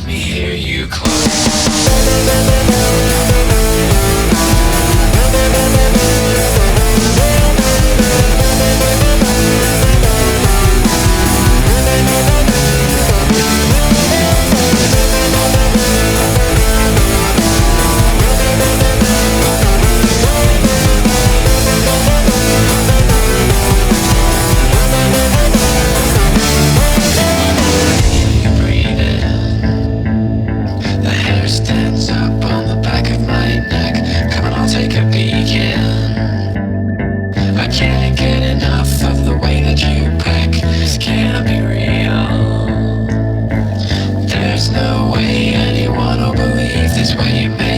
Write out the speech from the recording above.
let me hear you close. Stands up on the back of my neck. Come on, I'll take a peek in. I can't get enough of the way that you peck. This can't be real. There's no way anyone will believe this way you make